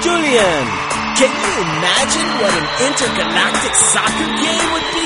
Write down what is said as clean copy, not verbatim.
Julian. Can you imagine what an intergalactic soccer game would be?